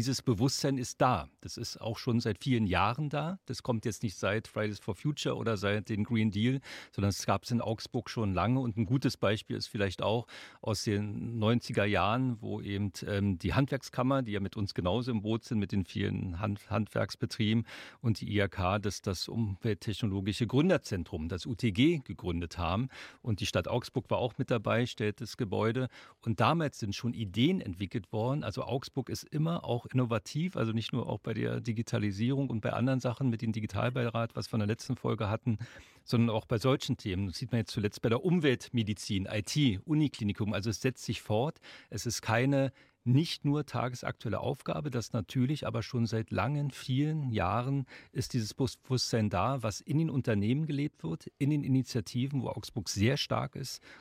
dieses Bewusstsein ist da. Das ist auch schon seit vielen Jahren da. Das kommt jetzt nicht seit Fridays for Future oder seit dem Green Deal, sondern es gab es in Augsburg schon lange. Und ein gutes Beispiel ist vielleicht auch aus den 90er Jahren, wo eben die Handwerkskammer, die ja mit uns genauso im Boot sind, mit den vielen Handwerksbetrieben und die IHK, das Umwelttechnologische Gründerzentrum, das UTG, gegründet haben. Und die Stadt Augsburg war auch mit dabei, stellt das Gebäude. Und damals sind schon Ideen entwickelt worden. Also Augsburg ist immer auch innovativ, also nicht nur auch bei der Digitalisierung und bei anderen Sachen mit dem Digitalbeirat, was wir in der letzten Folge hatten, sondern auch bei solchen Themen. Das sieht man jetzt zuletzt bei der Umweltmedizin, IT, Uniklinikum. Also es setzt sich fort. Es ist keine nicht nur tagesaktuelle Aufgabe, das natürlich, aber schon seit langen, vielen Jahren ist dieses Bewusstsein da, was in den Unternehmen gelebt wird, in den Initiativen, wo Augsburg sehr stark ist,